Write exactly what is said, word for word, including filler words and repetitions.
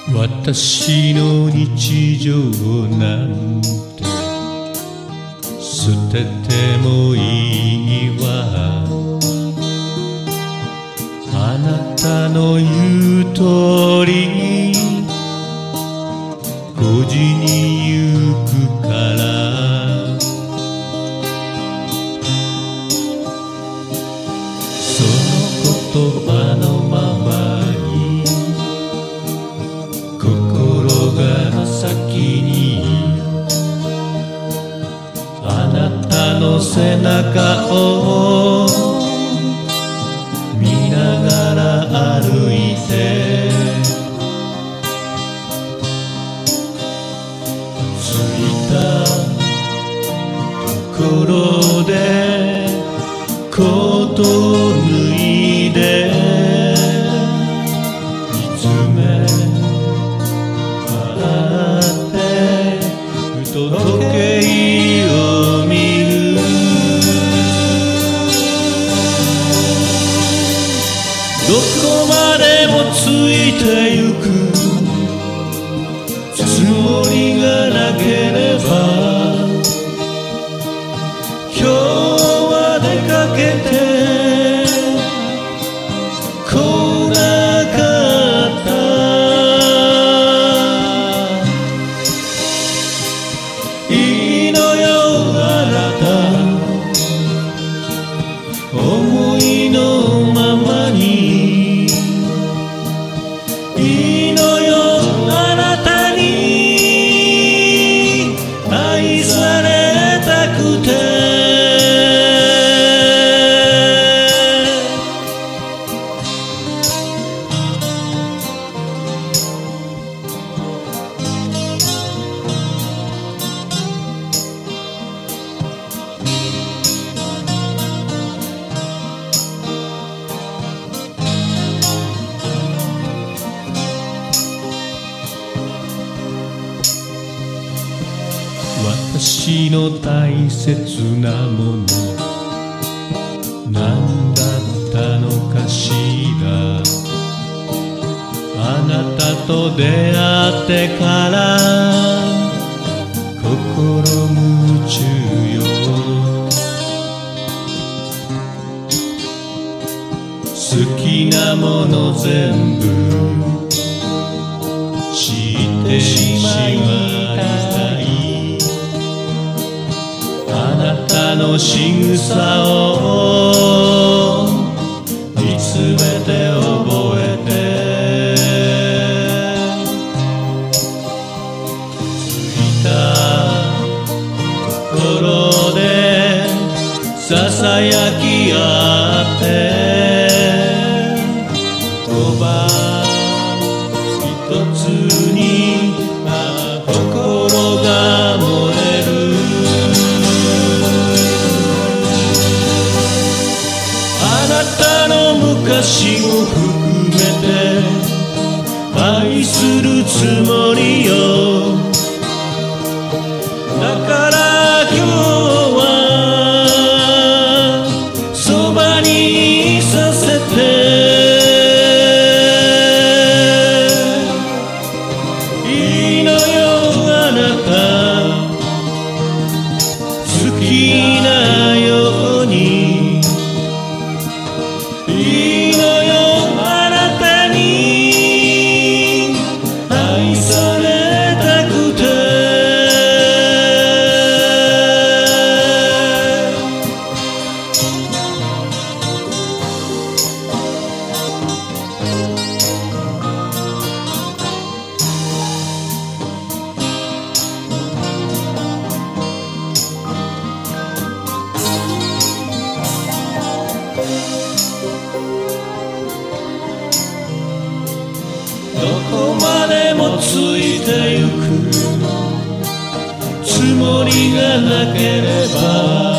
私の日常なんて捨ててもいいわ。あなたの言う通りごじに行くから、その言葉のままに心が先にあなたの背中を見ながら歩いて、着いたところでコートを脱いで見つめ笑ってふと時計を見る。どこまでもついてゆくつもりがなければ、今日は出かけてこなかった。いいのよあなた、思いのままに。いいのよあなたに愛されたくて。私の大切なもの何だったのかしら。あなたと出会ってから心夢中よ。好きなもの全部知ってしまいたい。あなたの仕草を見つめて覚えて、着いたところでささやき合って言葉一つに心が燃える。あなたの昔を含めて愛するつもりよ。だから今日はそばにいさせて。いいのよあなた、好きなように。いいのよあなたに愛されたくて。どこまでもついてゆくつもりがなければ